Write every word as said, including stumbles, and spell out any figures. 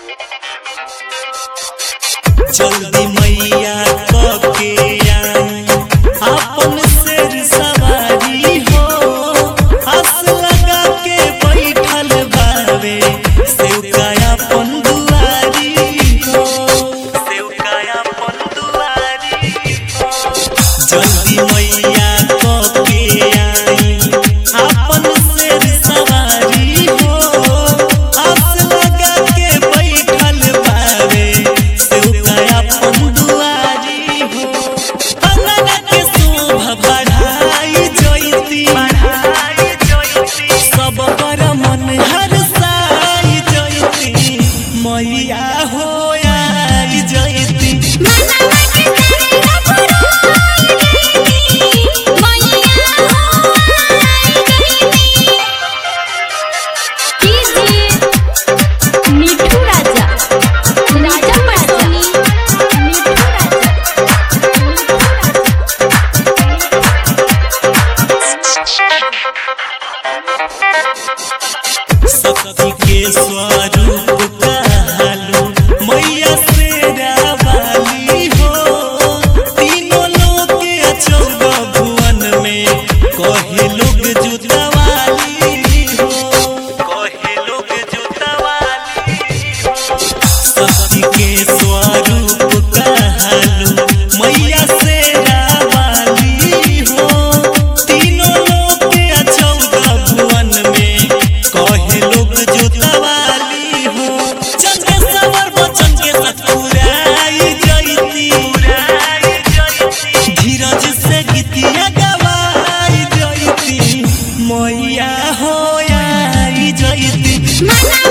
जल्दी मैया के आई अपन शेर सवारी हो, आस लगा के बैठल बावे सेवका अपन दुआरी हो, सेवका अपन दुआरी हो। जल्दी मैया के आई अपन शेर सवारी हो, आस लगा के बैठल बावे सेवका अपन दुआरी हो। अंगना के शोभा बढ़ाई जयती, बढ़ाई जयती, सब पर मन हर्षाई जयती, मैया हो आई जयती। मिठू राजा राजा पटोली शक्ति के स्वरूप कहलू मैया शेरा वाली हो, तीनों लोग के चौदह भुवन में कहे लोग जुतवाली हो, कहे लोग जुतवाली हो। शक्ति के स्वरूप कहलू मैया शेरा वाली हो, तीनों लोग के चौदह भुवन में कहे लोग जुतवाली हो। चंगे सवर बचन के सतुराई जयती, धीरज से गीतिया गवाई जयती, मैया हो आई जयती।